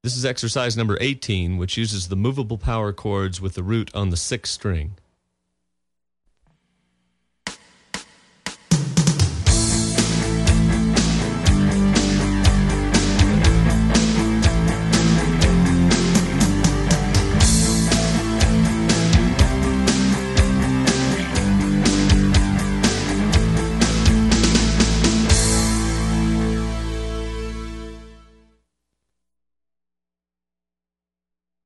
This is exercise number 18, which uses the movable power chords with the root on the 6th string.